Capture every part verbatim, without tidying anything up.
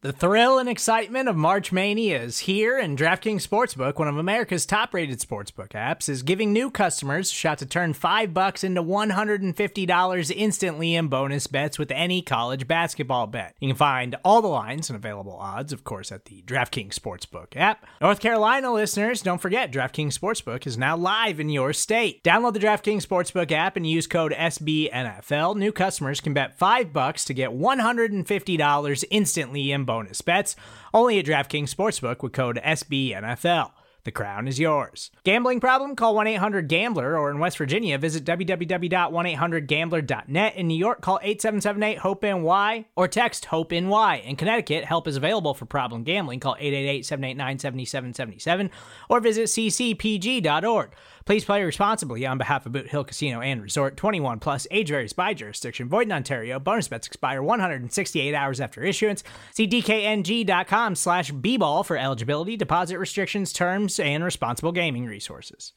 The thrill and excitement of March Mania is here, and DraftKings Sportsbook, one of America's top-rated sportsbook apps, is giving new customers a shot to turn five bucks into one hundred fifty dollars instantly in bonus bets with any college basketball bet. You can find all the lines and available odds, of course, at the DraftKings Sportsbook app. North Carolina listeners, don't forget, DraftKings Sportsbook is now live in your state. Download the DraftKings Sportsbook app and use code S B N F L. New customers can bet five bucks to get one hundred fifty dollars instantly in bonus bonus bets, only at DraftKings Sportsbook with code S B N F L. The crown is yours. Gambling problem? Call one eight hundred gambler, or in West Virginia, visit w w w dot one eight hundred gambler dot net. In New York, call eight seven seven eight hope N Y or text HOPE-NY. In Connecticut, help is available for problem gambling. Call eight eight eight, seven eight nine, seven seven seven seven or visit c c p g dot org. Please play responsibly on behalf of Boot Hill Casino and Resort. twenty-one plus, age varies by jurisdiction. Void in Ontario. Bonus bets expire one hundred sixty-eight hours after issuance. See d k n g dot com slash b ball for eligibility, deposit restrictions, terms, and responsible gaming resources.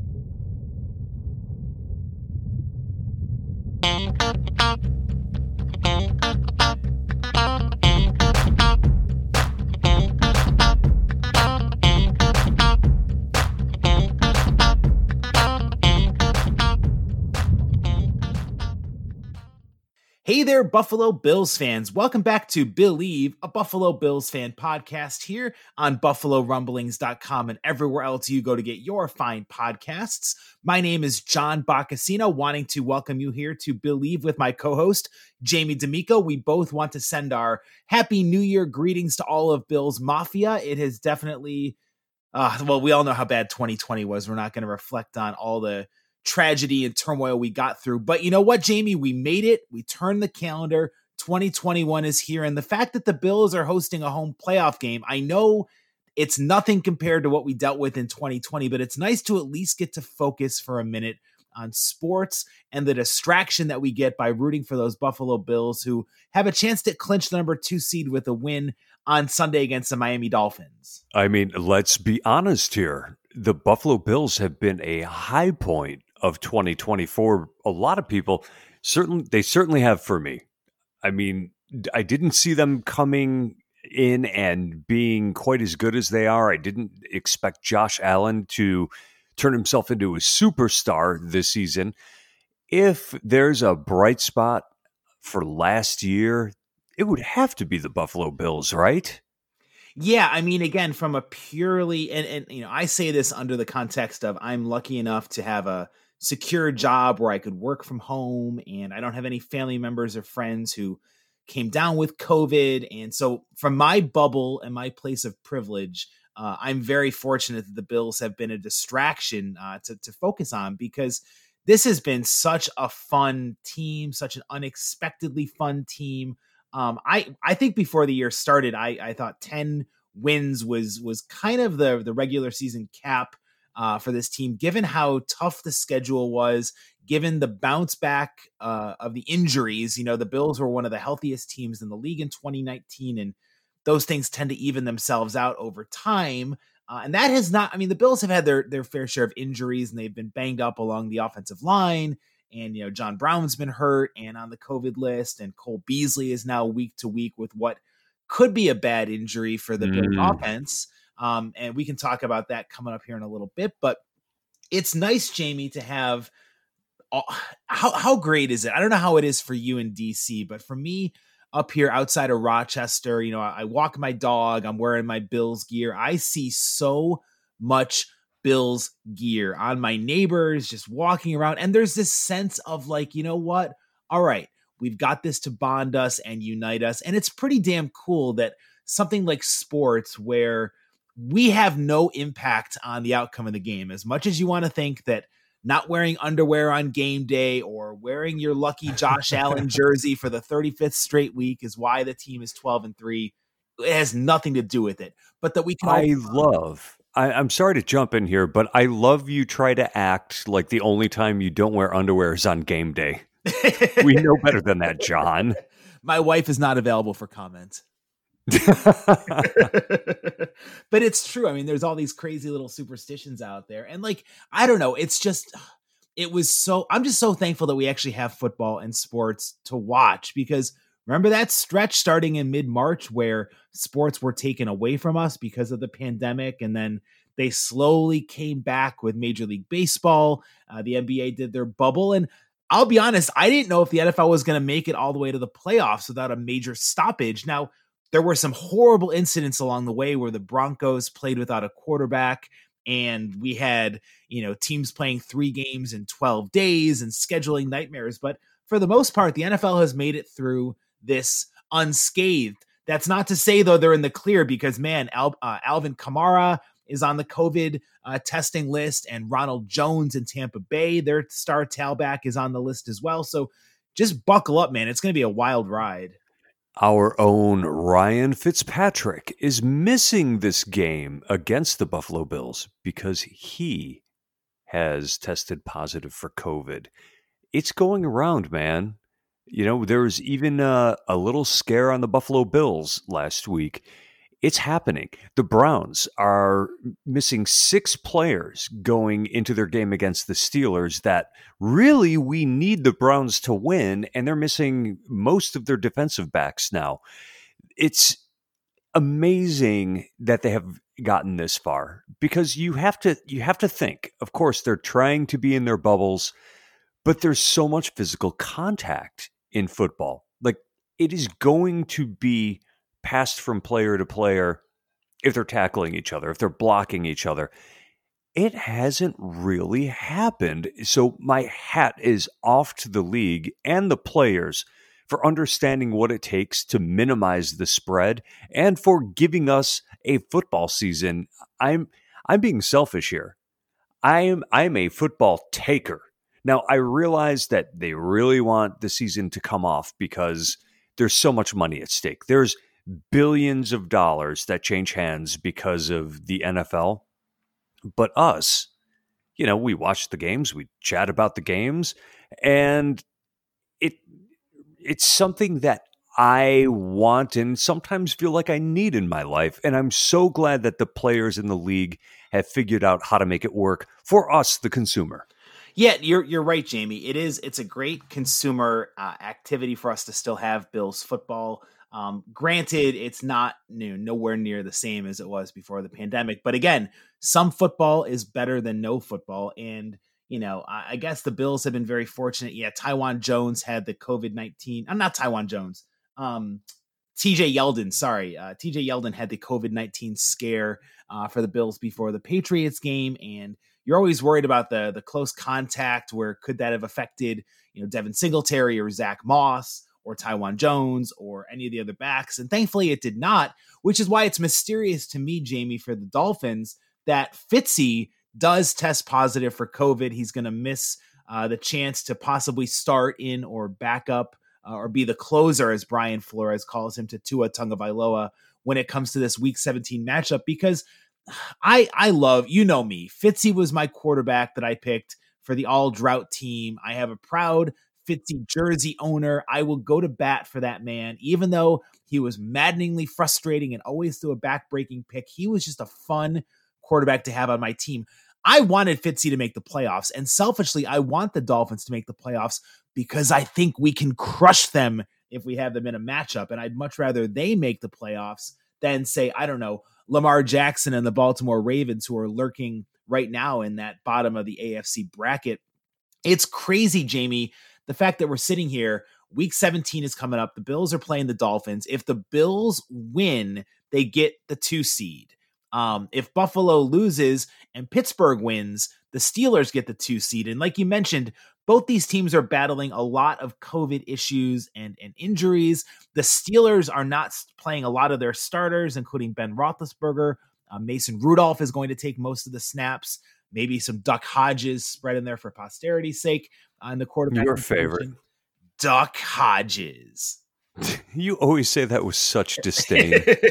Hey there, Buffalo Bills fans. Welcome back to Believe, a Buffalo Bills fan podcast here on buffalo rumblings dot com and everywhere else you go to get your fine podcasts. My name is John Boccacino, wanting to welcome you here to Believe with my co-host, Jamie D'Amico. We both want to send our Happy New Year greetings to all of Bills Mafia. It has definitely, uh, well, we all know how bad twenty twenty was. We're not going to reflect on all the tragedy and turmoil we got through. But you know what, Jamie? We made it. We turned the calendar. twenty twenty-one is here. And the fact that the Bills are hosting a home playoff game, I know it's nothing compared to what we dealt with in twenty twenty, but it's nice to at least get to focus for a minute on sports and the distraction that we get by rooting for those Buffalo Bills who have a chance to clinch the number two seed with a win on Sunday against the Miami Dolphins. I mean, let's be honest here. The Buffalo Bills have been a high point of twenty twenty-four. A lot of people, certainly, they certainly have for me. I mean, I didn't see them coming in and being quite as good as they are. I didn't expect Josh Allen to turn himself into a superstar this season. If there's a bright spot for last year, it would have to be the Buffalo Bills, right? Yeah, I mean, again, from a purely, and, and you know, I say this under the context of I'm lucky enough to have a secure job where I could work from home, and I don't have any family members or friends who came down with COVID. And so from my bubble and my place of privilege, uh, I'm very fortunate that the Bills have been a distraction uh, to, to focus on, because this has been such a fun team, such an unexpectedly fun team. Um, I, I think before the year started, I, I thought ten wins was was kind of the, the regular season cap uh, for this team, given how tough the schedule was, given the bounce back uh, of the injuries. You know, the Bills were one of the healthiest teams in the league in twenty nineteen, and those things tend to even themselves out over time. Uh, and that has not, I mean, the Bills have had their, their fair share of injuries, and they've been banged up along the offensive line. And, you know, John Brown's been hurt and on the COVID list, and Cole Beasley is now week to week with what could be a bad injury for the Bills mm. offense. Um, and we can talk about that coming up here in a little bit, but it's nice, Jamie, to have uh, how, how great is it? I don't know how it is for you in D C, but for me up here outside of Rochester, you know, I, I walk my dog, I'm wearing my Bills gear. I see so much Bills gear on my neighbors, just walking around. And there's this sense of like, you know what? All right, we've got this to bond us and unite us. And it's pretty damn cool that something like sports, where we have no impact on the outcome of the game, as much as you want to think that not wearing underwear on game day or wearing your lucky Josh Allen jersey for the thirty-fifth straight week is why the team is twelve and three. It has nothing to do with it, but that we can. I love, I, I'm sorry to jump in here, but I love you try to act like the only time you don't wear underwear is on game day. We know better than that, John. My wife is not available for comment. But it's true. I mean, there's all these crazy little superstitions out there. And like, I don't know, it's just, it was so, I'm just so thankful that we actually have football and sports to watch, because Remember that stretch starting in mid-March where sports were taken away from us because of the pandemic, and then they slowly came back with Major League Baseball. Uh, the N B A did their bubble, and I'll be honest, I didn't know if the N F L was going to make it all the way to the playoffs without a major stoppage. Now, there were some horrible incidents along the way where the Broncos played without a quarterback, and we had, you know, teams playing three games in twelve days and scheduling nightmares. But for the most part, the N F L has made it through this unscathed. That's not to say, though, they're in the clear because, man, Al, uh, Alvin Kamara is on the COVID uh, testing list, and Ronald Jones in Tampa Bay, their star tailback, is on the list as well. So just buckle up, man. It's going to be a wild ride. Our own Ryan Fitzpatrick is missing this game against the Buffalo Bills because he has tested positive for COVID. It's going around, man. You know, there was even a, a little scare on the Buffalo Bills last week. It's happening. The Browns are missing six players going into their game against the Steelers that really we need the Browns to win, and they're missing most of their defensive backs now. It's amazing that they have gotten this far because you have to you have to think, of course, they're trying to be in their bubbles, but there's so much physical contact in football. Like, it is going to be passed from player to player if they're tackling each other, if they're blocking each other. It hasn't really happened. So my hat is off to the league and the players for understanding what it takes to minimize the spread and for giving us a football season. I'm I'm being selfish here. I am I'm a football taker. Now, I realize that they really want the season to come off because there's so much money at stake. There's billions of dollars that change hands because of the N F L. But us, you know, we watch the games, we chat about the games, and it it's something that I want and sometimes feel like I need in my life. And I'm so glad that the players in the league have figured out how to make it work for us, the consumer. Yeah, you're you're right, Jamie. It is. It's a great consumer uh, activity for us to still have Bills football. Um, granted, it's not you know, nowhere near the same as it was before the pandemic. But again, some football is better than no football. And, you know, I, I guess the Bills have been very fortunate. Yeah, Taiwan Jones had the COVID nineteen. I'm not Taiwan Jones. Um, T J Yeldon, sorry. Uh, T J Yeldon had the COVID nineteen scare uh, for the Bills before the Patriots game. And you're always worried about the the close contact where could that have affected, you know, Devin Singletary or Zach Moss or Taiwan Jones or any of the other backs. And thankfully it did not, which is why it's mysterious to me, Jamie, for the Dolphins that Fitzy does test positive for COVID. He's going to miss uh, the chance to possibly start in or back up uh, or be the closer, as Brian Flores calls him, to Tua Tagovailoa when it comes to this week seventeen matchup, because I I love, you know me, Fitzy was my quarterback that I picked for the all drought team. I have a proud Fitzy jersey owner. I will go to bat for that man, even though he was maddeningly frustrating and always threw a back-breaking pick. He was just a fun quarterback to have on my team. I wanted Fitzy to make the playoffs, and selfishly, I want the Dolphins to make the playoffs because I think we can crush them if we have them in a matchup, and I'd much rather they make the playoffs than, say, I don't know, Lamar Jackson and the Baltimore Ravens, who are lurking right now in that bottom of the A F C bracket. It's crazy, Jamie, the fact that we're sitting here, week seventeen is coming up. The Bills are playing the Dolphins. If the Bills win, they get the two seed. Um, if Buffalo loses and Pittsburgh wins, the Steelers get the two seed. And like you mentioned, both these teams are battling a lot of COVID issues and, and injuries. The Steelers are not playing a lot of their starters, including Ben Roethlisberger. Uh, Mason Rudolph is going to take most of the snaps. Maybe some Duck Hodges spread in there for posterity's sake. On uh, the quarterback. Your favorite. Duck Hodges. You always say that with such disdain.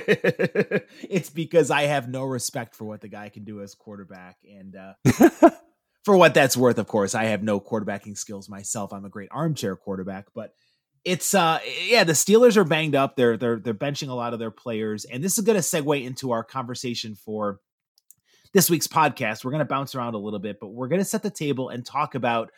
It's because I have no respect for what the guy can do as quarterback. And uh, for what that's worth, of course, I have no quarterbacking skills myself. I'm a great armchair quarterback, but it's uh yeah, the Steelers are banged up. They're they're they're benching a lot of their players. And this is going to segue into our conversation for this week's podcast. We're going to bounce around a little bit, but we're going to set the table and talk about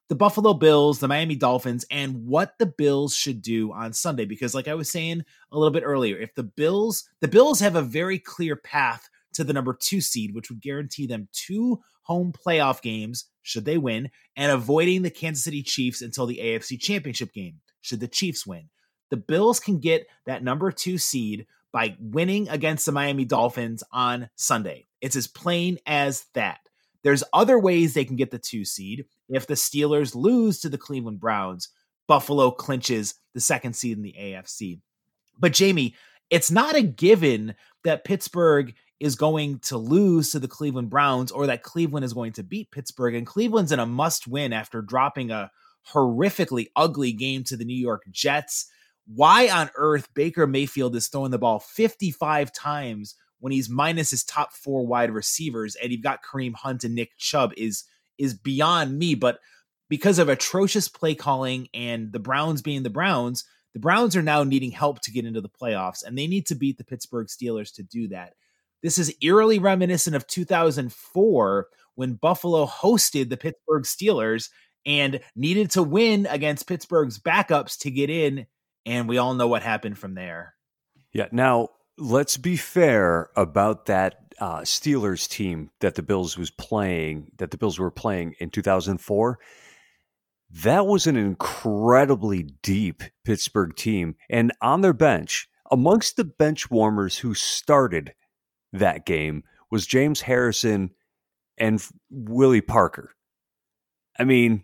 the Buffalo Bills, the Miami Dolphins, and what the Bills should do on Sunday. Because like I was saying a little bit earlier, if the Bills, the Bills have a very clear path to the number two seed, which would guarantee them two home playoff games, should they win, and avoiding the Kansas City Chiefs until the A F C Championship game, should the Chiefs win. The Bills can get that number two seed by winning against the Miami Dolphins on Sunday. It's as plain as that. There's other ways they can get the two seed. If the Steelers lose to the Cleveland Browns, Buffalo clinches the second seed in the A F C. But Jamie, it's not a given that Pittsburgh is going to lose to the Cleveland Browns or that Cleveland is going to beat Pittsburgh. And Cleveland's in a must-win after dropping a horrifically ugly game to the New York Jets. Why on earth Baker Mayfield is throwing the ball fifty-five times when he's minus his top four wide receivers and you've got Kareem Hunt and Nick Chubb is, is beyond me. But because of atrocious play calling and the Browns being the Browns, the Browns are now needing help to get into the playoffs, and they need to beat the Pittsburgh Steelers to do that. This is eerily reminiscent of two thousand four when Buffalo hosted the Pittsburgh Steelers and needed to win against Pittsburgh's backups to get in, and we all know what happened from there. Yeah, now let's be fair about that uh, Steelers team that the Bills was playing, that the Bills were playing in two thousand four. That was an incredibly deep Pittsburgh team. And on their bench, amongst the bench warmers who started that game was James Harrison and Willie Parker. I mean,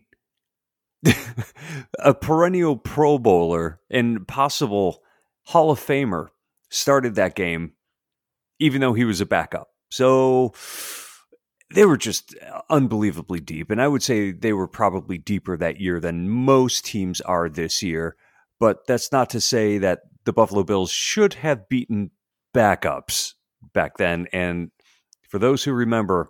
a perennial Pro Bowler and possible Hall of Famer started that game, even though he was a backup. So they were just unbelievably deep. And I would say they were probably deeper that year than most teams are this year. But that's not to say that the Buffalo Bills should have beaten backups back then. And for those who remember,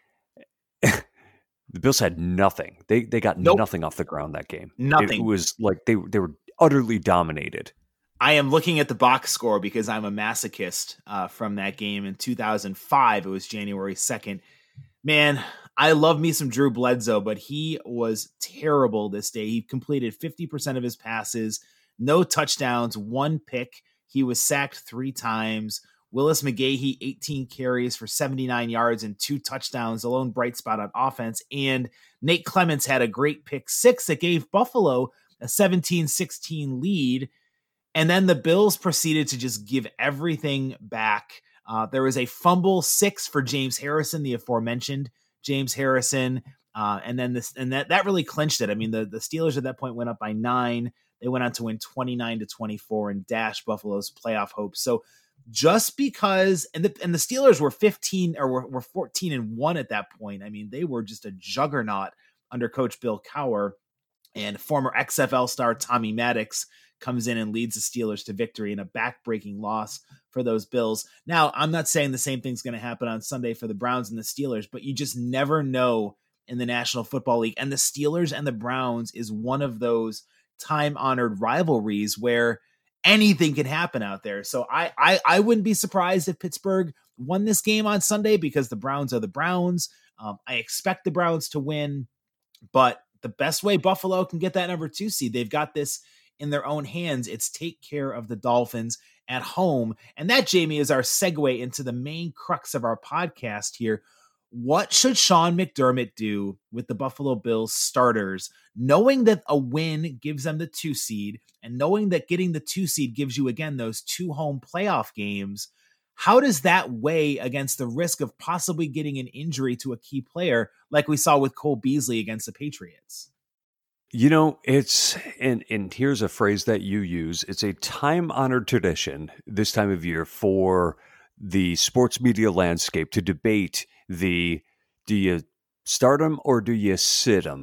the Bills had nothing. They they got nope. nothing off the ground that game. Nothing. It was like they they were utterly dominated. I am looking at the box score because I'm a masochist uh, from that game in two thousand five. It was January second. Man, I love me some Drew Bledsoe, but he was terrible this day. He completed fifty percent of his passes, no touchdowns, one pick. He was sacked three times. Willis McGahee, eighteen carries for seventy-nine yards and two touchdowns, the lone bright spot on offense. And Nate Clements had a great pick six that gave Buffalo a seventeen sixteen lead. And then the Bills proceeded to just give everything back. Uh, there was a fumble six for James Harrison, the aforementioned James Harrison. Uh, and then this, and that, that really clinched it. I mean, the, the Steelers at that point went up by nine. They went on to win twenty-nine to twenty-four and dash Buffalo's playoff hopes. So just because, and the, and the Steelers were fifteen or were, were fourteen and one at that point. I mean, they were just a juggernaut under Coach Bill Cowher, and former X F L star Tommy Maddox comes in and leads the Steelers to victory in a back-breaking loss for those Bills. Now, I'm not saying the same thing's going to happen on Sunday for the Browns and the Steelers, but you just never know in the National Football League. And the Steelers and the Browns is one of those time-honored rivalries where anything can happen out there. So I, I, I wouldn't be surprised if Pittsburgh won this game on Sunday because the Browns are the Browns. Um, I expect the Browns to win, but the best way Buffalo can get that number two seed, they've got this in their own hands. It's take care of the Dolphins at home. And that, Jamie, is our segue into the main crux of our podcast here. What should Sean McDermott do with the Buffalo Bills starters, knowing that a win gives them the two seed and knowing that getting the two seed gives you, again, those two home playoff games? How does that weigh against the risk of possibly getting an injury to a key player like we saw with Cole Beasley against the Patriots? You know, it's, and, and here's a phrase that you use, it's a time-honored tradition this time of year for the sports media landscape to debate the, do you start them or do you sit them?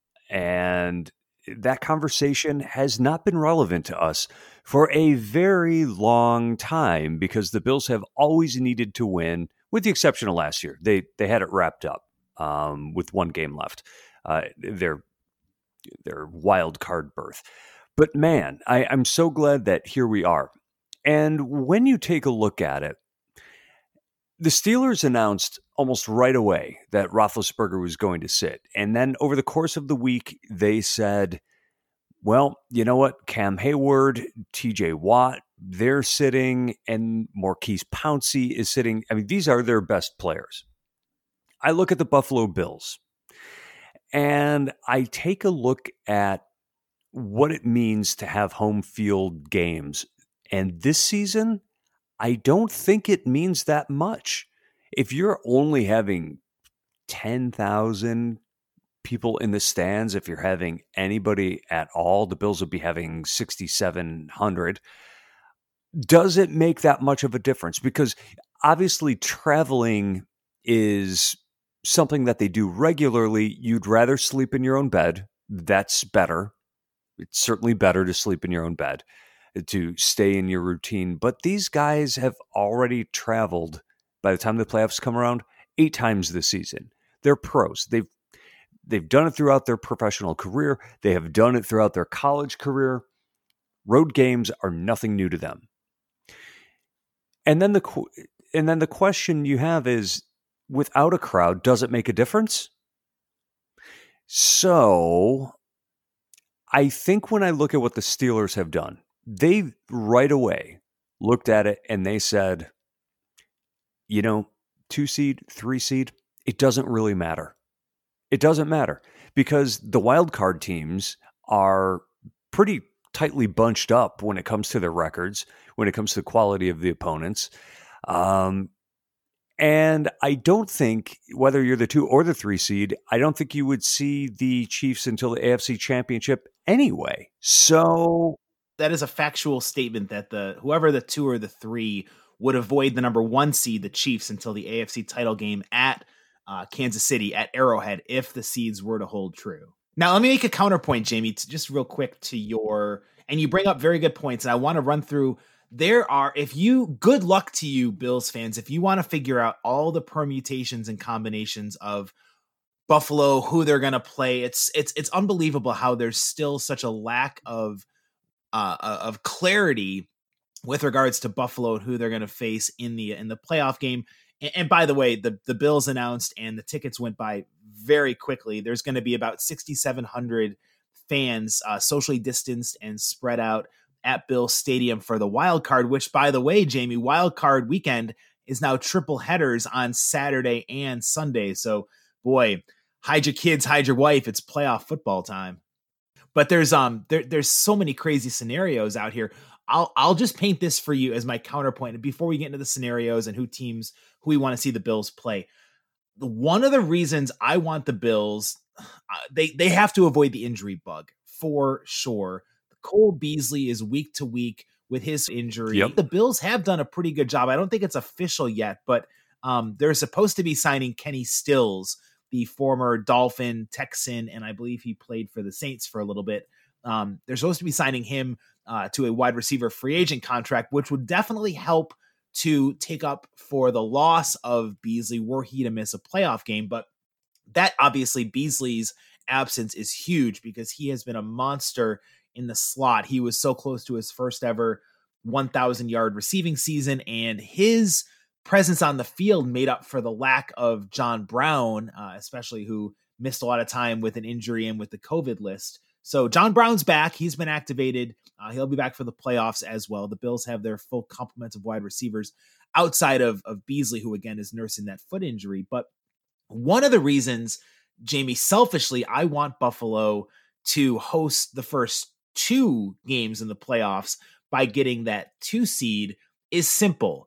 And that conversation has not been relevant to us for a very long time because the Bills have always needed to win, with the exception of last year. They they had it wrapped up um, with one game left. Uh, they're their wild card berth. But man, I, I'm so glad that here we are. And when you take a look at it, the Steelers announced almost right away that Roethlisberger was going to sit. And then over the course of the week, they said, well, you know what? Cam Hayward, T J Watt, they're sitting, and Maurkice Pouncey is sitting. I mean, these are their best players. I look at the Buffalo Bills, and I take a look at what it means to have home field games. And this season, I don't think it means that much. If you're only having ten thousand people in the stands, if you're having anybody at all, the Bills would be having sixty-seven hundred. Does it make that much of a difference? Because obviously traveling is something that they do regularly. You'd rather sleep in your own bed. That's better. It's certainly better to sleep in your own bed, to stay in your routine. But these guys have already traveled, by the time the playoffs come around, eight times this season. They're pros. They've they've done it throughout their professional career. They have done it throughout their college career. Road games are nothing new to them. And then the and then the question you have is, without a crowd, does it make a difference? So I think when I look at what the Steelers have done, they right away looked at it and they said, you know, two seed, three seed, it doesn't really matter. It doesn't matter because the wild card teams are pretty tightly bunched up when it comes to their records, when it comes to the quality of the opponents. Um, and I don't think, whether you're the two or the three seed, I don't think you would see the Chiefs until the A F C Championship anyway. So that is a factual statement that the whoever the two or the three would avoid the number one seed, the Chiefs, until the A F C title game at uh, Kansas City at Arrowhead, if the seeds were to hold true. Now, let me make a counterpoint, Jamie, to just real quick to your, and you bring up very good points, and I want to run through. There are, if you, good luck to you, Bills fans, if you want to figure out all the permutations and combinations of Buffalo, who they're going to play. It's, it's, it's unbelievable how there's still such a lack of, uh, of clarity with regards to Buffalo and who they're going to face in the, in the playoff game. And, and by the way, the, the Bills announced and the tickets went by very quickly. There's going to be about sixty-seven hundred fans, uh, socially distanced and spread out at Bills Stadium for the wild card, which, by the way, Jamie, wild card weekend is now triple headers on Saturday and Sunday. So, boy, hide your kids, hide your wife. It's playoff football time. But there's um there, there's so many crazy scenarios out here. I'll I'll just paint this for you as my counterpoint. And before we get into the scenarios and who teams who we want to see the Bills play, one of the reasons I want the Bills, uh, they they have to avoid the injury bug for sure. Cole Beasley is week to week with his injury. Yep. The Bills have done a pretty good job. I don't think it's official yet, but um, they're supposed to be signing Kenny Stills, the former Dolphin, Texan, and I believe he played for the Saints for a little bit. Um, they're supposed to be signing him uh, to a wide receiver free agent contract, which would definitely help to take up for the loss of Beasley were he to miss a playoff game. But that obviously Beasley's absence is huge because he has been a monster in the slot. He was so close to his first ever one thousand yard receiving season, and his presence on the field made up for the lack of John Brown, uh, especially who missed a lot of time with an injury and with the COVID list. So John Brown's back. He's been activated. Uh, he'll be back for the playoffs as well. The Bills have their full complement of wide receivers outside of, of Beasley, who again is nursing that foot injury. But one of the reasons, Jamie, selfishly, I want Buffalo to host the first two games in the playoffs by getting that two seed is simple.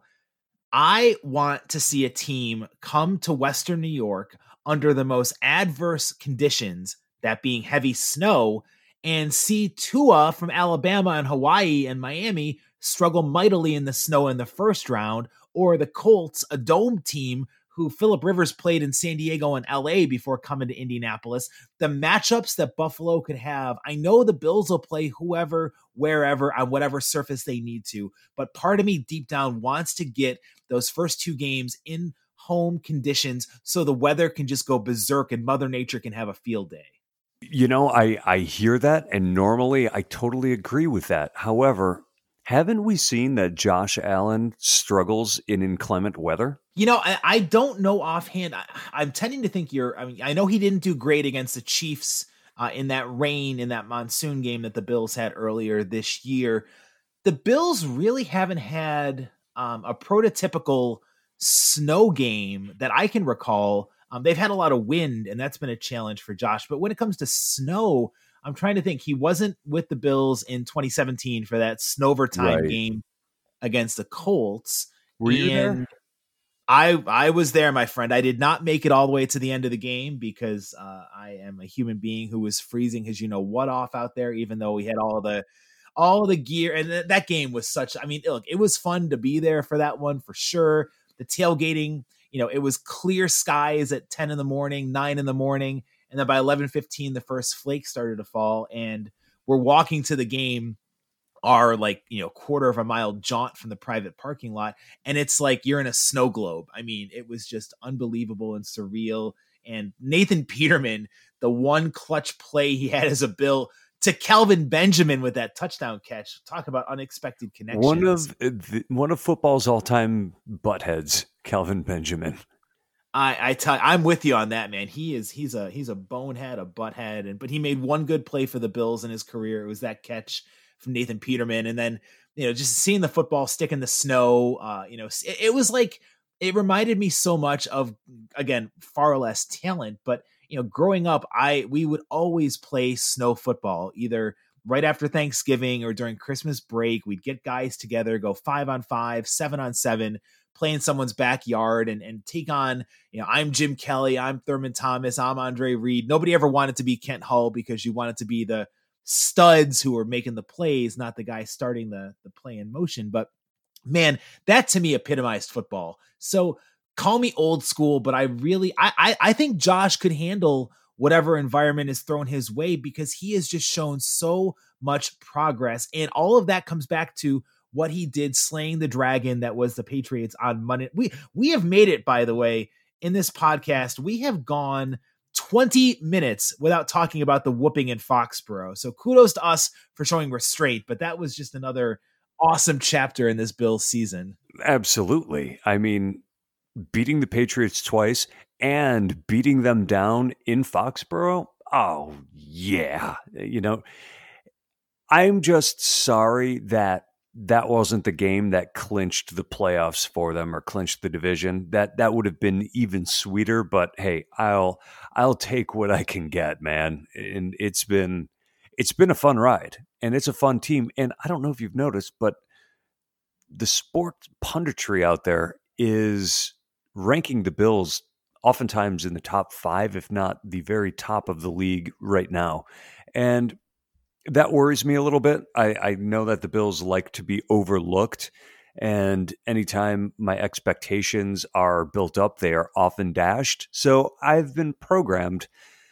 I want to see a team come to Western New York under the most adverse conditions, that being heavy snow, and see Tua from Alabama and Hawaii and Miami struggle mightily in the snow in the first round, or the Colts, a dome team who Phillip Rivers played in San Diego and L A before coming to Indianapolis. The matchups that Buffalo could have, I know the Bills will play whoever, wherever, on whatever surface they need to, but part of me deep down wants to get those first two games in home conditions so the weather can just go berserk and Mother Nature can have a field day. You know, I, I hear that, and normally I totally agree with that. However, Haven't we seen that Josh Allen struggles in inclement weather? You know, I, I don't know offhand. I, I'm tending to think you're, I mean, I know he didn't do great against the Chiefs uh, in that rain, in that monsoon game that the Bills had earlier this year. The Bills really haven't had um, a prototypical snow game that I can recall. Um, they've had a lot of wind, and that's been a challenge for Josh. But when it comes to snow, I'm trying to think. He wasn't with the Bills in twenty seventeen for that Snowvertime Right. game against the Colts. Were you there? And I I was there, my friend. I did not make it all the way to the end of the game because uh, I am a human being who was freezing his you know what off out there, even though we had all the all the gear. And th- that game was such, I mean, look, it was fun to be there for that one for sure. The tailgating, you know, it was clear skies at ten in the morning, nine in the morning. And then by eleven fifteen, the first flakes started to fall. And we're walking to the game, our like, you know, quarter of a mile jaunt from the private parking lot. And it's like you're in a snow globe. I mean, it was just unbelievable and surreal. And Nathan Peterman, the one clutch play he had as a Bill to Kelvin Benjamin with that touchdown catch. Talk about unexpected connections. One of the, one of football's all-time buttheads, Kelvin Benjamin. I, I tell I'm with you on that, man. He is he's a he's a bonehead, a butthead, and but he made one good play for the Bills in his career. It was that catch from Nathan Peterman, and then you know just seeing the football stick in the snow. Uh, you know, it, it was like it reminded me so much of, again, far less talent, but you know, growing up, I we would always play snow football either right after Thanksgiving or during Christmas break. We'd get guys together, go five on five, seven on seven. Play in someone's backyard and, and take on, you know, I'm Jim Kelly, I'm Thurman Thomas, I'm Andre Reed. Nobody ever wanted to be Kent Hull because you wanted to be the studs who were making the plays, not the guy starting the, the play in motion. But man, that to me epitomized football. So call me old school, but I really, I, I, I think Josh could handle whatever environment is thrown his way because he has just shown so much progress. And all of that comes back to what he did slaying the dragon that was the Patriots on Monday. We we have made it, by the way, in this podcast. We have gone twenty minutes without talking about the whooping in Foxborough. So kudos to us for showing restraint, but that was just another awesome chapter in this Bills season. Absolutely. I mean, beating the Patriots twice and beating them down in Foxborough. Oh, yeah. You know, I'm just sorry that that wasn't the game that clinched the playoffs for them or clinched the division. That that would have been even sweeter, but hey, I'll I'll take what I can get, man. And it's been it's been a fun ride and it's a fun team. And I don't know if you've noticed, but the sport punditry out there is ranking the Bills oftentimes in the top five, if not the very top of the league right now. And that worries me a little bit. I, I know that the Bills like to be overlooked, and anytime my expectations are built up, they are often dashed. So I've been programmed,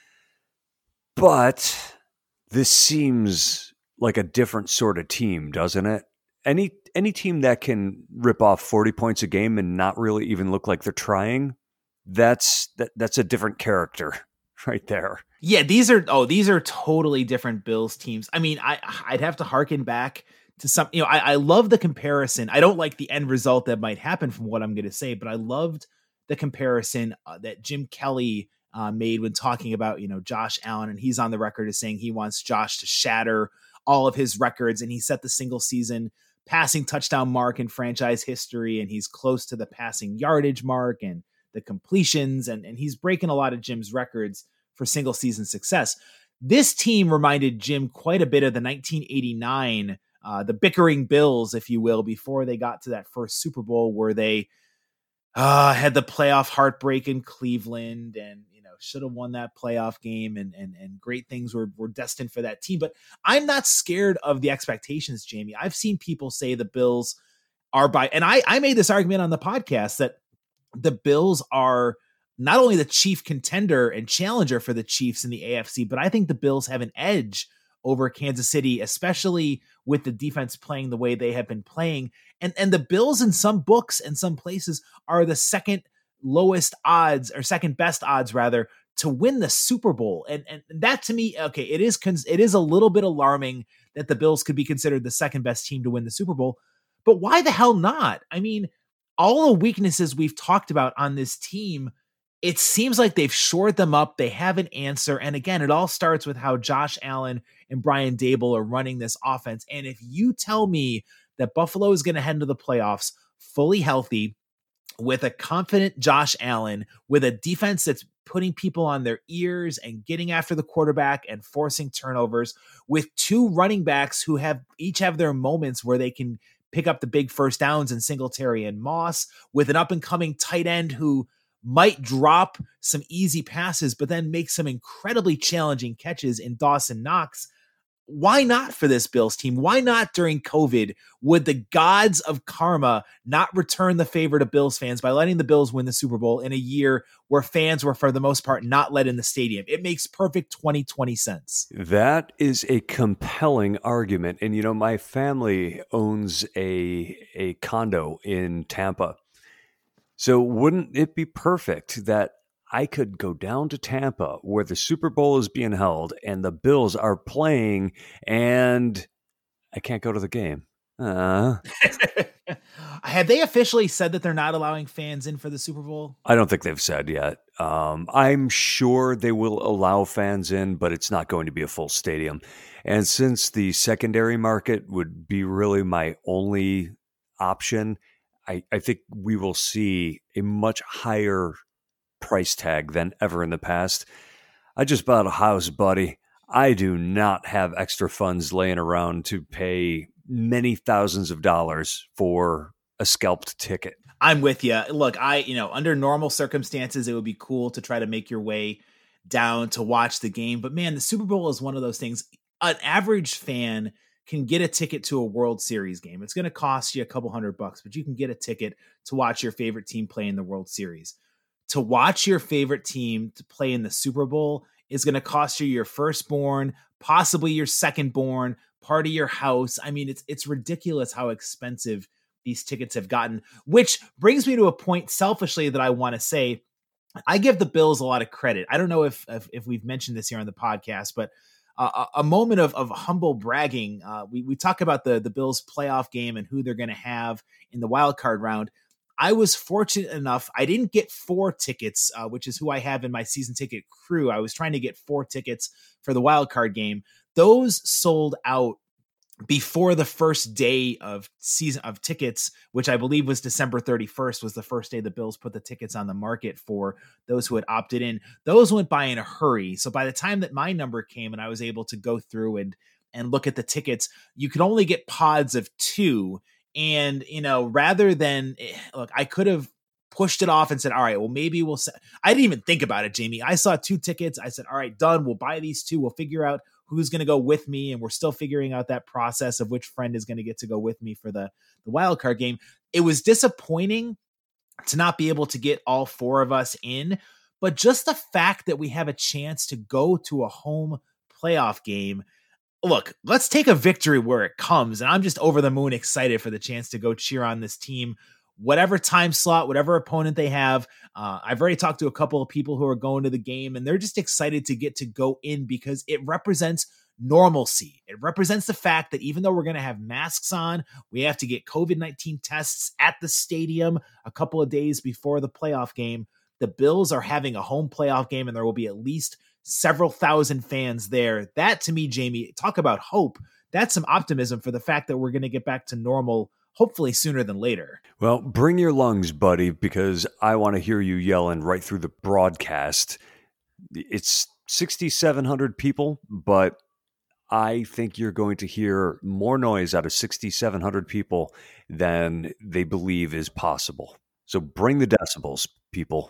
but this seems like a different sort of team, doesn't it? Any any team that can rip off forty points a game and not really even look like they're trying, that's that, that's a different character right there. Yeah, these are oh, these are totally different Bills teams. I mean, I I'd have to harken back to some, you know, I, I love the comparison. I don't like the end result that might happen from what I'm going to say, but I loved the comparison uh, that Jim Kelly uh, made when talking about, you know, Josh Allen, and he's on the record as saying he wants Josh to shatter all of his records, and he set the single season passing touchdown mark in franchise history, and he's close to the passing yardage mark and the completions, and and he's breaking a lot of Jim's records for single season success. This team reminded Jim quite a bit of the nineteen eighty-nine, uh, the bickering Bills, if you will, before they got to that first Super Bowl where they uh, had the playoff heartbreak in Cleveland and, you know, should have won that playoff game, and, and, and great things were, were destined for that team. But I'm not scared of the expectations, Jamie. I've seen people say the Bills are by, and I, I made this argument on the podcast that the Bills are not only the chief contender and challenger for the Chiefs in the A F C, but I think the Bills have an edge over Kansas City, especially with the defense playing the way they have been playing. And, and the Bills in some books and some places are the second lowest odds, or second best odds rather, to win the Super Bowl. And, and that to me, okay, it is, it is a little bit alarming that the Bills could be considered the second best team to win the Super Bowl. But why the hell not? I mean, all the weaknesses we've talked about on this team, it seems like they've shored them up. They have an answer. And again, it all starts with how Josh Allen and Brian Daboll are running this offense. And if you tell me that Buffalo is going to head into the playoffs fully healthy, with a confident Josh Allen, with a defense that's putting people on their ears and getting after the quarterback and forcing turnovers, with two running backs who have each have their moments where they can pick up the big first downs in Singletary and Moss, with an up-and-coming tight end who might drop some easy passes, but then make some incredibly challenging catches in Dawson Knox. Why not for this Bills team? Why not during COVID? Would the gods of karma not return the favor to Bills fans by letting the Bills win the Super Bowl in a year where fans were, for the most part, not let in the stadium? It makes perfect twenty twenty sense. That is a compelling argument. And, you know, my family owns a, a condo in Tampa. So wouldn't it be perfect that I could go down to Tampa where the Super Bowl is being held and the Bills are playing and I can't go to the game? Uh. Have they officially said that they're not allowing fans in for the Super Bowl? I don't think they've said yet. Um, I'm sure they will allow fans in, but it's not going to be a full stadium. And since the secondary market would be really my only option, I, I think we will see a much higher price tag than ever in the past. I just bought a house, buddy. I do not have extra funds laying around to pay many thousands of dollars for a scalped ticket. I'm with you. Look, I, you know, under normal circumstances, it would be cool to try to make your way down to watch the game. But man, the Super Bowl is one of those things. An average fan can get a ticket to a World Series game. It's going to cost you a couple hundred bucks, but you can get a ticket to watch your favorite team play in the World Series. To watch your favorite team to play in the Super Bowl is going to cost you your firstborn, possibly your secondborn, part of your house. I mean, it's it's ridiculous how expensive these tickets have gotten, which brings me to a point selfishly that I want to say. I give the Bills a lot of credit. I don't know if if, if we've mentioned this here on the podcast, but uh, a, a moment of, of humble bragging. Uh, we, we talk about the, the Bills playoff game and who they're going to have in the wild card round. I was fortunate enough. I didn't get four tickets, uh, which is who I have in my season ticket crew. I was trying to get four tickets for the wild card game. Those sold out before the first day of season of tickets, which I believe was December thirty-first, was the first day the Bills put the tickets on the market for those who had opted in. Those went by in a hurry. So by the time that my number came and I was able to go through and, and look at the tickets, you could only get pods of two. And, you know, rather than, look, I could have pushed it off and said, all right, well, maybe we'll set. I didn't even think about it, Jamie. I saw two tickets. I said, all right, done. We'll buy these two. We'll figure out who's going to go with me. And we're still figuring out that process of which friend is going to get to go with me for the, the wild card game. It was disappointing to not be able to get all four of us in, but just the fact that we have a chance to go to a home playoff game. Look, let's take a victory where it comes. And I'm just over the moon excited for the chance to go cheer on this team, whatever time slot, whatever opponent they have. Uh, I've already talked to a couple of people who are going to the game, and they're just excited to get to go in because it represents normalcy. It represents the fact that even though we're going to have masks on, we have to get covid nineteen tests at the stadium a couple of days before the playoff game. The Bills are having a home playoff game, and there will be at least several thousand fans there. That, to me, Jamie, talk about hope. That's some optimism for the fact that we're going to get back to normal, hopefully sooner than later. Well, bring your lungs, buddy, because I want to hear you yelling right through the broadcast. It's sixty-seven hundred people, but I think you're going to hear more noise out of sixty-seven hundred people than they believe is possible. So bring the decibels, people.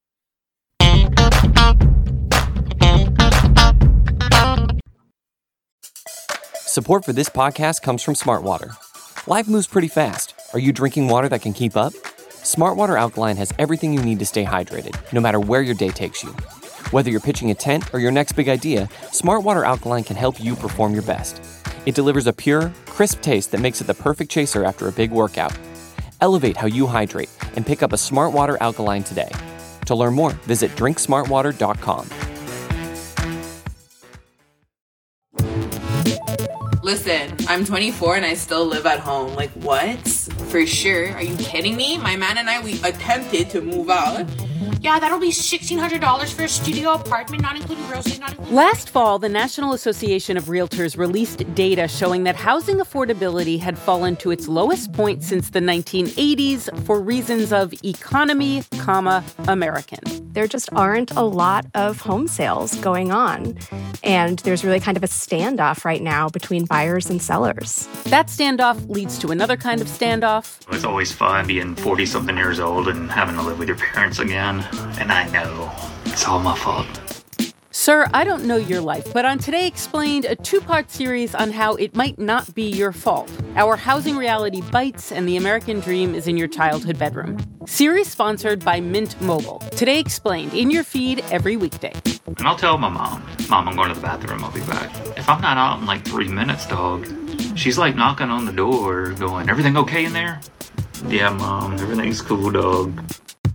Support for this podcast comes from Smartwater. Life moves pretty fast. Are you drinking water that can keep up? Smartwater Alkaline has everything you need to stay hydrated, no matter where your day takes you. Whether you're pitching a tent or your next big idea, Smartwater Alkaline can help you perform your best. It delivers a pure, crisp taste that makes it the perfect chaser after a big workout. Elevate how you hydrate and pick up a Smartwater Alkaline today. To learn more, visit drink smartwater dot com. Listen, I'm twenty-four and I still live at home. Like, what? For sure. Are you kidding me? My man and I, we attempted to move out. Yeah, that'll be sixteen hundred dollars for a studio apartment, not including groceries, not including... Last fall, the National Association of Realtors released data showing that housing affordability had fallen to its lowest point since the nineteen eighties for reasons of economy, comma, American. There just aren't a lot of home sales going on, and there's really kind of a standoff right now between buyers and sellers. That standoff leads to another kind of standoff. It's always fun being forty-something years old and having to live with your parents again. And I know it's all my fault. Sir, I don't know your life, but on Today Explained, a two-part series on how it might not be your fault. Our housing reality bites and the American dream is in your childhood bedroom. Series sponsored by Mint Mobile. Today Explained, in your feed every weekday. And I'll tell my mom, Mom, I'm going to the bathroom, I'll be back. If I'm not out in like three minutes, dog, she's like knocking on the door going, everything okay in there? Yeah, Mom, everything's cool, dog.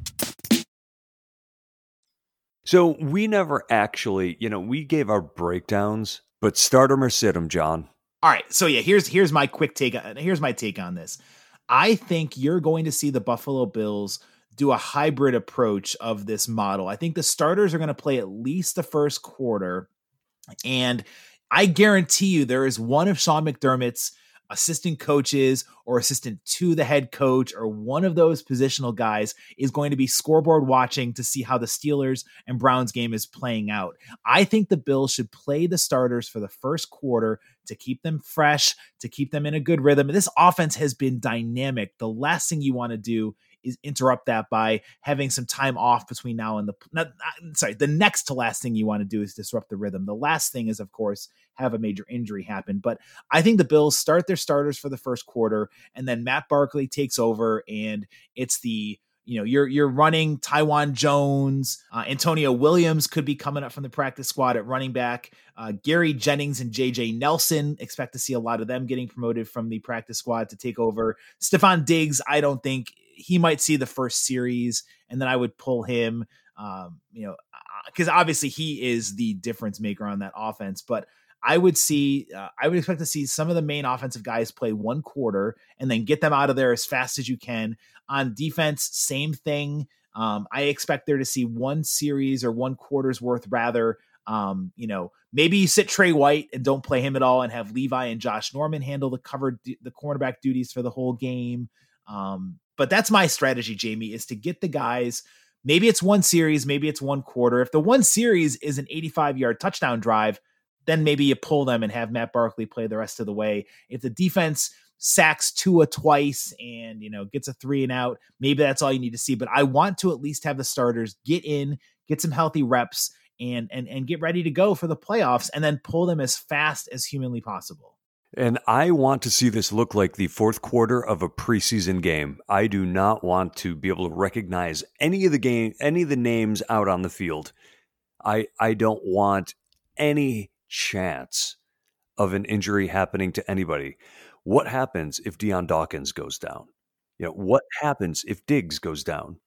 So we never actually, you know, we gave our breakdowns, but start 'em or sit 'em, John. All right. So yeah, here's here's my quick take. Here's my take on this. I think you're going to see the Buffalo Bills do a hybrid approach of this model. I think the starters are going to play at least the first quarter. And I guarantee you there is one of Sean McDermott's assistant coaches or assistant to the head coach or one of those positional guys is going to be scoreboard watching to see how the Steelers and Browns game is playing out. I think the Bills should play the starters for the first quarter to keep them fresh, to keep them in a good rhythm. This offense has been dynamic. The last thing you want to do is interrupt that by having some time off between now and the, not, not, sorry, the next to last thing you want to do is disrupt the rhythm. The last thing is, of course, have a major injury happen. But I think the Bills start their starters for the first quarter, and then Matt Barkley takes over, and it's the, you know, you're you're running Tywan Jones, uh, Antonio Williams could be coming up from the practice squad at running back. Uh, Gary Jennings and J J Nelson, expect to see a lot of them getting promoted from the practice squad to take over. Stephon Diggs, I don't think he might see the first series, and then I would pull him, um, you know, because obviously he is the difference maker on that offense. But I would see, uh, I would expect to see some of the main offensive guys play one quarter and then get them out of there as fast as you can. On defense, same thing. Um, I expect there to see one series or one quarter's worth rather. Um, you know, maybe you sit Trey White and don't play him at all and have Levi and Josh Norman handle the cover, the cornerback duties for the whole game. Um, but that's my strategy, Jamie, is to get the guys. Maybe it's one series, maybe it's one quarter. If the one series is an eighty-five yard touchdown drive, then maybe you pull them and have Matt Barkley play the rest of the way. If the defense sacks Tua twice and, you know, gets a three and out, maybe that's all you need to see. But I want to at least have the starters get in, get some healthy reps, and and and get ready to go for the playoffs, and then pull them as fast as humanly possible. And I want to see this look like the fourth quarter of a preseason game. I do not want to be able to recognize any of the game, any of the names out on the field. I I don't want any chance of an injury happening to anybody. What happens if Deion Dawkins goes down? You know, what happens if Diggs goes down?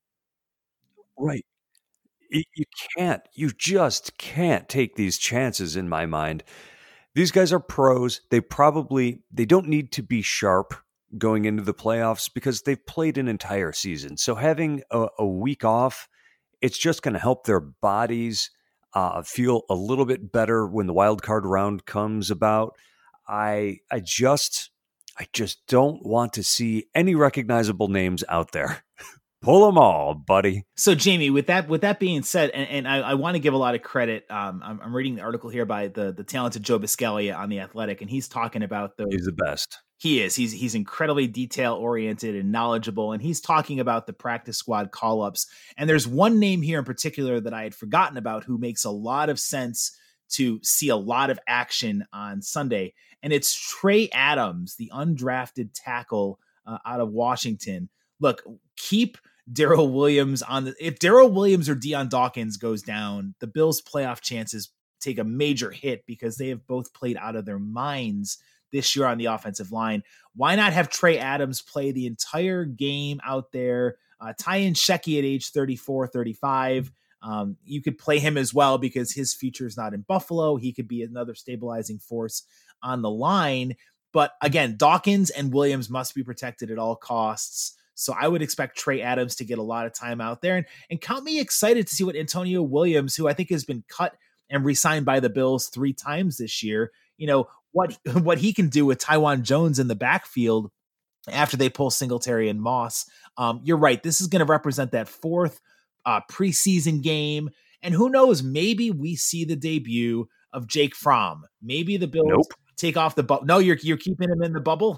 Right. You can't, you just can't take these chances in my mind. These guys are pros. They probably, they don't need to be sharp going into the playoffs because they've played an entire season. So having a, a week off, it's just going to help their bodies uh, feel a little bit better when the wild card round comes about. I, I just, I just don't want to see any recognizable names out there. Pull them all, buddy. So, Jamie, with that with that being said, and, and I, I want to give a lot of credit. Um, I'm, I'm reading the article here by the the talented Joe Biscaglia on The Athletic, and he's talking about those. He's the best. He is. He's he's incredibly detail oriented and knowledgeable, and he's talking about the practice squad call ups. And there's one name here in particular that I had forgotten about, who makes a lot of sense to see a lot of action on Sunday, and it's Trey Adams, the undrafted tackle uh, out of Washington. Look, keep Darrell Williams on the, if Darrell Williams or Deion Dawkins goes down, the Bills' playoff chances take a major hit because they have both played out of their minds this year on the offensive line. Why not have Trey Adams play the entire game out there? Uh, tie in Shecky at age thirty-four, thirty-five. Um, you could play him as well because his future is not in Buffalo. He could be another stabilizing force on the line. But again, Dawkins and Williams must be protected at all costs. So I would expect Trey Adams to get a lot of time out there, and, and count me excited to see what Antonio Williams, who I think has been cut and re-signed by the Bills three times this year, you know, what, what he can do with Taiwan Jones in the backfield after they pull Singletary and Moss. Um, you're right. This is going to represent that fourth uh, preseason game. And who knows, maybe we see the debut of Jake Fromm. Maybe the Bills nope. take off the bubble. No, you're, you're keeping him in the bubble.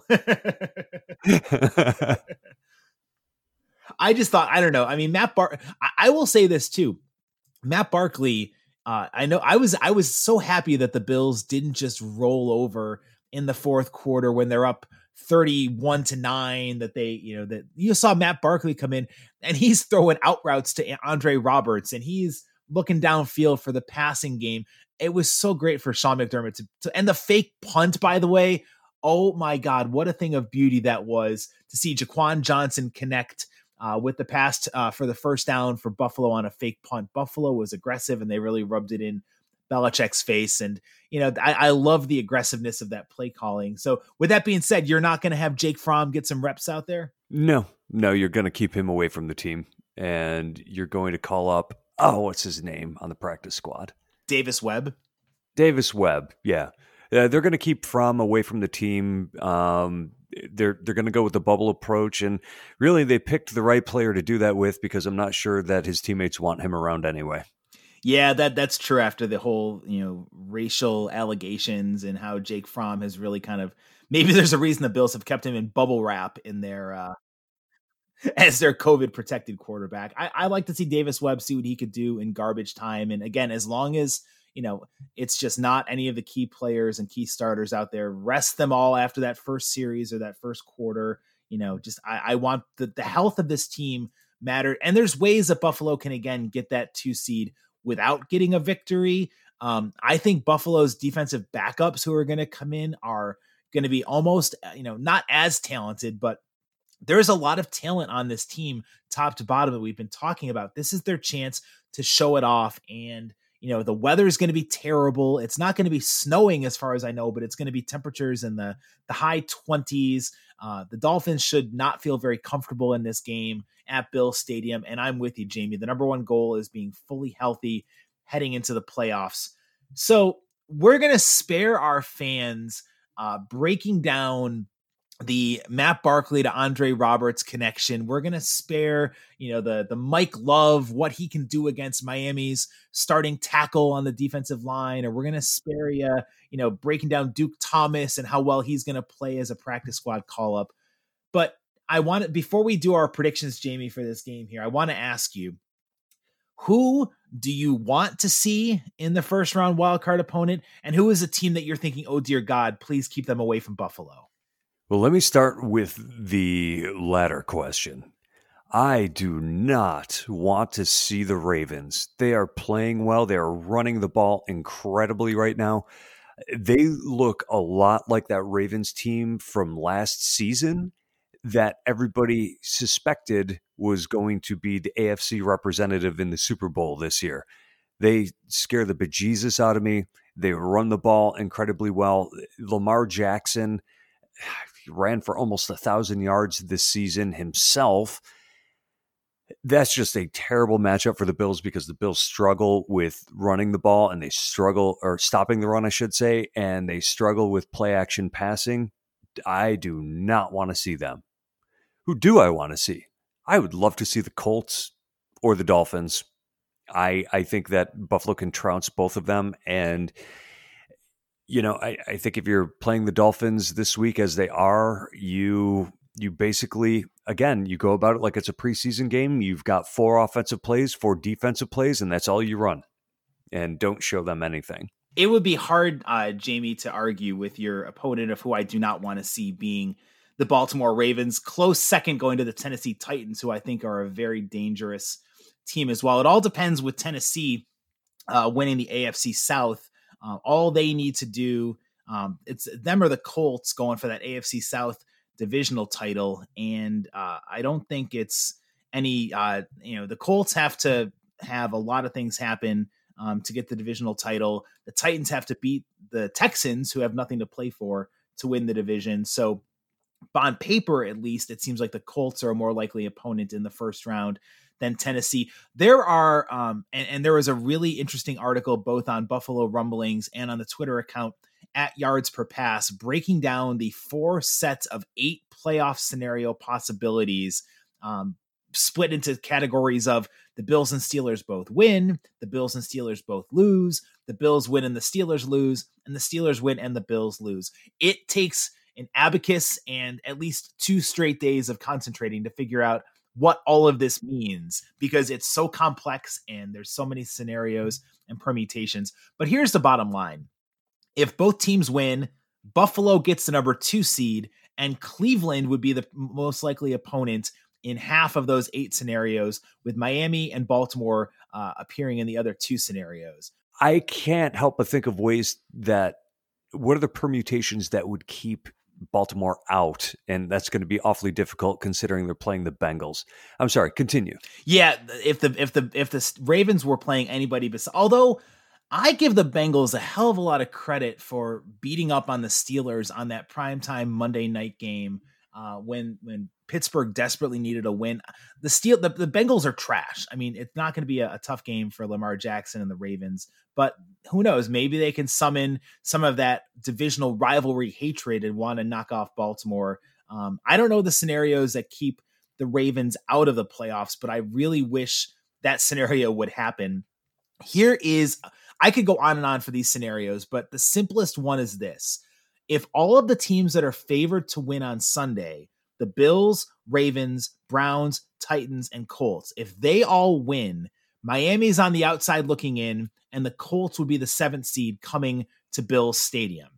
I just thought, I don't know. I mean, Matt Bar, I, I will say this too. Matt Barkley, uh, I know I was, I was so happy that the Bills didn't just roll over in the fourth quarter when they're up thirty-one to nine, that they, you know, that you saw Matt Barkley come in and he's throwing out routes to Andre Roberts and he's looking downfield for the passing game. It was so great for Sean McDermott to, to and the fake punt, by the way. Oh my God, what a thing of beauty that was to see Jaquan Johnson connect uh, with the pass uh, for the first down for Buffalo on a fake punt. Buffalo was aggressive and they really rubbed it in Belichick's face. And, you know, I, I love the aggressiveness of that play calling. So with that being said, you're not going to have Jake Fromm get some reps out there? No, no, you're going to keep him away from the team and you're going to call up, oh, what's his name on the practice squad? Davis Webb. Davis Webb. Yeah. Uh, they're going to keep Fromm away from the team. Um, they're, they're going to go with the bubble approach. And really they picked the right player to do that with, because I'm not sure that his teammates want him around anyway. Yeah, that that's true after the whole, you know, racial allegations and how Jake Fromm has really kind of, maybe there's a reason the Bills have kept him in bubble wrap in their, uh, as their COVID protected quarterback. I, I like to see Davis Webb, see what he could do in garbage time. And again, as long as, you know, it's just not any of the key players and key starters out there, rest them all after that first series or that first quarter. You know, just, I, I want the, the health of this team mattered. And there's ways that Buffalo can, again, get that two seed without getting a victory. Um, I think Buffalo's defensive backups who are going to come in are going to be almost, you know, not as talented, but there's a lot of talent on this team, top to bottom, that we've been talking about. This is their chance to show it off. And, you know, the weather is going to be terrible. It's not going to be snowing as far as I know, but it's going to be temperatures in the, the high twenties. Uh, the Dolphins should not feel very comfortable in this game at Bill Stadium. And I'm with you, Jamie. The number one goal is being fully healthy heading into the playoffs. So we're going to spare our fans uh, breaking down the Matt Barkley to Andre Roberts connection. We're going to spare, you know, the, the Mike Love, what he can do against Miami's starting tackle on the defensive line, or we're going to spare you, you know, breaking down Duke Thomas and how well he's going to play as a practice squad call up. But I want to, before we do our predictions, Jamie, for this game here, I want to ask you, who do you want to see in the first round wildcard opponent? And who is a team that you're thinking, oh dear God, please keep them away from Buffalo? Well, let me start with the latter question. I do not want to see the Ravens. They are playing well. They are running the ball incredibly right now. They look a lot like that Ravens team from last season that everybody suspected was going to be the A F C representative in the Super Bowl this year. They scare the bejesus out of me. They run the ball incredibly well. Lamar Jackson ran for almost a thousand yards this season himself. That's just a terrible matchup for the Bills because the Bills struggle with running the ball and they struggle, or stopping the run, I should say, and they struggle with play action passing. I do not want to see them. Who do I want to see? I would love to see the Colts or the Dolphins. I I think that Buffalo can trounce both of them. And you know, I, I think if you're playing the Dolphins this week as they are, you you basically, again, you go about it like it's a preseason game. You've got four offensive plays, four defensive plays, and that's all you run. And don't show them anything. It would be hard, uh, Jamie, to argue with your opponent of who I do not want to see being the Baltimore Ravens. Close second going to the Tennessee Titans, who I think are a very dangerous team as well. It all depends with Tennessee uh, winning the A F C South. Uh, all they need to do, um, it's them or the Colts going for that A F C South divisional title. And uh, I don't think it's any, uh, you know, the Colts have to have a lot of things happen um, to get the divisional title. The Titans have to beat the Texans, who have nothing to play for, to win the division. So on paper, at least, it seems like the Colts are a more likely opponent in the first round than Tennessee. There are, um, and, and there was a really interesting article both on Buffalo Rumblings and on the Twitter account at Yards Per Pass, breaking down the four sets of eight playoff scenario possibilities, um, split into categories of the Bills and Steelers both win, the Bills and Steelers both lose, the Bills win and the Steelers lose, and the Steelers win and the Bills lose. It takes an abacus and at least two straight days of concentrating to figure out what all of this means, because it's so complex and there's so many scenarios and permutations. But here's the bottom line. If both teams win, Buffalo gets the number two seed, and Cleveland would be the most likely opponent in half of those eight scenarios, with Miami and Baltimore uh, appearing in the other two scenarios. I can't help but think of ways that, what are the permutations that would keep Baltimore out? And that's going to be awfully difficult considering they're playing the Bengals. I'm sorry, continue. Yeah, if the if the if the Ravens were playing anybody besides, although I give the Bengals a hell of a lot of credit for beating up on the Steelers on that primetime Monday night game uh, when when Pittsburgh desperately needed a win. The Steel the, the Bengals are trash. I mean, it's not going to be a, a tough game for Lamar Jackson and the Ravens, but who knows? Maybe they can summon some of that divisional rivalry hatred and want to knock off Baltimore. Um, I don't know the scenarios that keep the Ravens out of the playoffs, but I really wish that scenario would happen. Here is, I could go on and on for these scenarios, but the simplest one is this. If all of the teams that are favored to win on Sunday, the Bills, Ravens, Browns, Titans, and Colts, if they all win, Miami's on the outside looking in, and the Colts would be the seventh seed coming to Bills Stadium.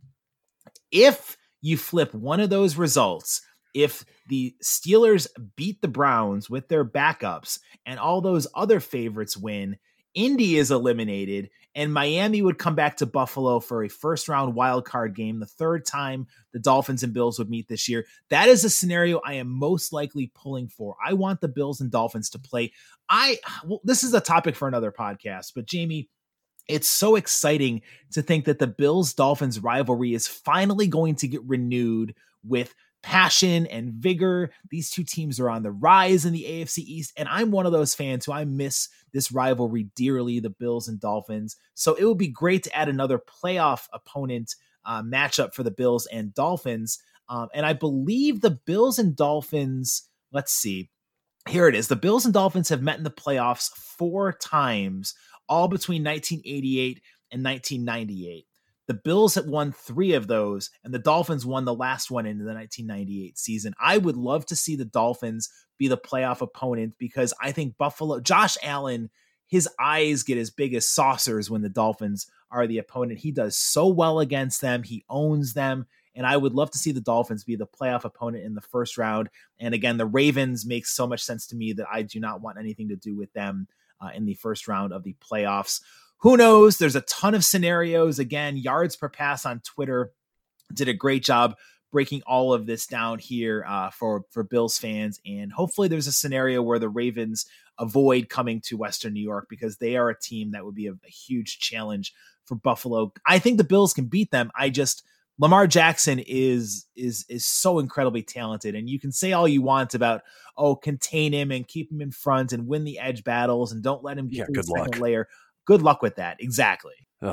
If you flip one of those results, if the Steelers beat the Browns with their backups and all those other favorites win, Indy is eliminated, and Miami would come back to Buffalo for a first round wild card game, the third time the Dolphins and Bills would meet this year. That is a scenario I am most likely pulling for. I want the Bills and Dolphins to play. I well, this is a topic for another podcast, but Jamie, it's so exciting to think that the Bills-Dolphins rivalry is finally going to get renewed with passion and vigor. These two teams are on the rise in the A F C East, and I'm one of those fans who I miss this rivalry dearly, the Bills and Dolphins. So it would be great to add another playoff opponent uh, matchup for the Bills and Dolphins. Um, and I believe the Bills and Dolphins, let's see, here it is. The Bills and Dolphins have met in the playoffs four times, all between nineteen eighty-eight and nineteen ninety-eight. The Bills had won three of those, and the Dolphins won the last one in the nineteen ninety-eight season. I would love to see the Dolphins be the playoff opponent, because I think Buffalo, Josh Allen, his eyes get as big as saucers when the Dolphins are the opponent. He does so well against them. He owns them. And I would love to see the Dolphins be the playoff opponent in the first round. And again, the Ravens makes so much sense to me that I do not want anything to do with them uh, in the first round of the playoffs. Who knows? There's a ton of scenarios. Again, Yards Per Pass on Twitter did a great job breaking all of this down here uh, for, for Bills fans. And hopefully there's a scenario where the Ravens avoid coming to Western New York, because they are a team that would be a, a huge challenge for Buffalo. I think the Bills can beat them. I just, Lamar Jackson is, is, is so incredibly talented. And you can say all you want about, oh, contain him and keep him in front and win the edge battles and don't let him get yeah, to good the second luck. layer. Good luck with that. Exactly. Ugh.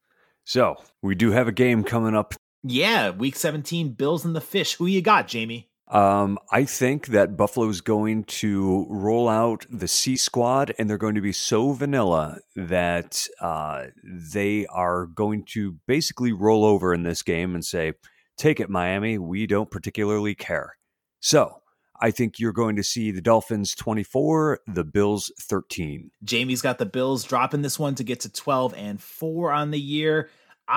So we do have a game coming up. Yeah, week seventeen, Bills and the Fish. Who you got, Jamie? Um, I think that Buffalo's going to roll out the C squad, and they're going to be so vanilla that uh, they are going to basically roll over in this game and say, take it, Miami. We don't particularly care. So I think you're going to see the Dolphins twenty-four, the Bills thirteen. Jamie's got the Bills dropping this one to get to twelve and four on the year.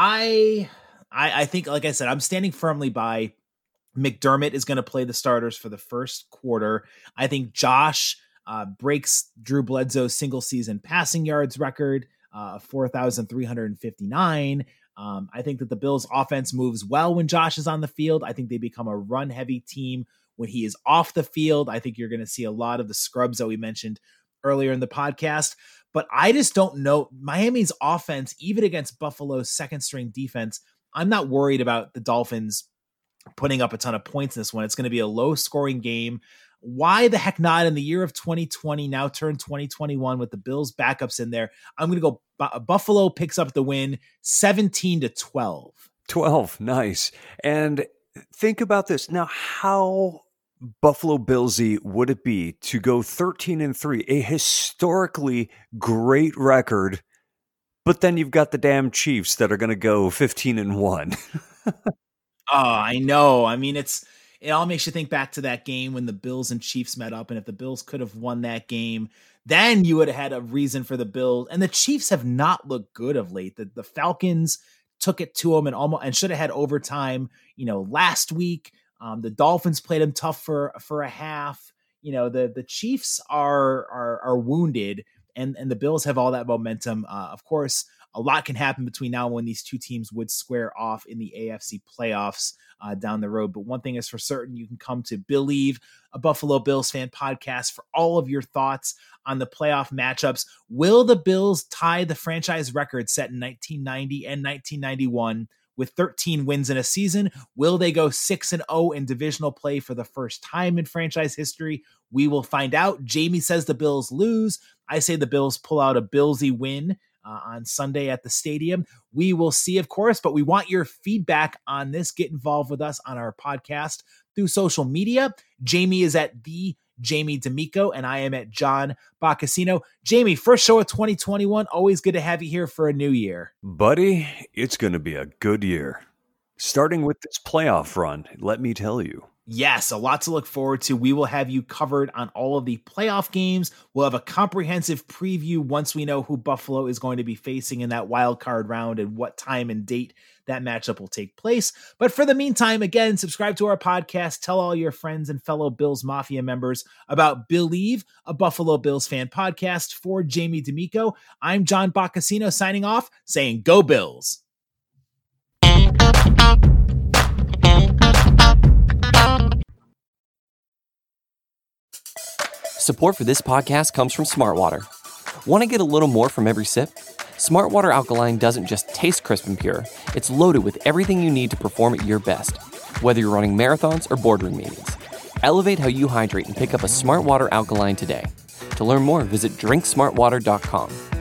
I, I, I think, like I said, I'm standing firmly by McDermott is going to play the starters for the first quarter. I think Josh uh, breaks Drew Bledsoe's single season passing yards record, uh, four thousand three hundred fifty-nine. Um, I think that the Bills offense moves well when Josh is on the field. I think they become a run heavy team when he is off the field. I think you're going to see a lot of the scrubs that we mentioned earlier in the podcast. But I just don't know. Miami's offense, even against Buffalo's second string defense, I'm not worried about the Dolphins putting up a ton of points in this one. It's going to be a low scoring game. Why the heck not in the year of twenty twenty, now turned twenty twenty-one with the Bills backups in there? I'm going to go B- Buffalo picks up the win seventeen to twelve. twelve. Nice. And think about this. Now, how Buffalo Billsy would it be to go thirteen and three, a historically great record, but then you've got the damn Chiefs that are going to go fifteen and one. Oh, I know. I mean, it's it all makes you think back to that game when the Bills and Chiefs met up, and if the Bills could have won that game, then you would have had a reason for the Bills. And the Chiefs have not looked good of late. The, the Falcons took it to them and almost and should have had overtime, you know, last week. Um, the Dolphins played them tough for for a half. You know, the the Chiefs are are are wounded, and and the Bills have all that momentum. Uh, of course, a lot can happen between now and when these two teams would square off in the A F C playoffs uh, down the road. But one thing is for certain, you can come to Believe, a Buffalo Bills fan podcast, for all of your thoughts on the playoff matchups. Will the Bills tie the franchise record set in nineteen ninety and nineteen ninety-one with thirteen wins in a season? Will they go six and oh in divisional play for the first time in franchise history? We will find out. Jamie says the Bills lose. I say the Bills pull out a Billsy win uh, on Sunday at the stadium. We will see, of course, but we want your feedback on this. Get involved with us on our podcast through social media. Jamie is at the Jamie D'Amico, and I am at John Boccacino. Jamie, first show of twenty twenty-one. Always good to have you here for a new year. Buddy, it's going to be a good year. Starting with this playoff run, let me tell you. Yes, a lot to look forward to. We will have you covered on all of the playoff games. We'll have a comprehensive preview once we know who Buffalo is going to be facing in that wild card round and what time and date that matchup will take place. But for the meantime, again, subscribe to our podcast. Tell all your friends and fellow Bills Mafia members about Believe, a Buffalo Bills fan podcast. For Jamie D'Amico, I'm John Boccacino signing off, saying go Bills. Support for this podcast comes from Smartwater. Want to get a little more from every sip? Smartwater Alkaline doesn't just taste crisp and pure, it's loaded with everything you need to perform at your best, whether you're running marathons or boardroom meetings. Elevate how you hydrate and pick up a Smartwater Alkaline today. To learn more, visit drink smart water dot com.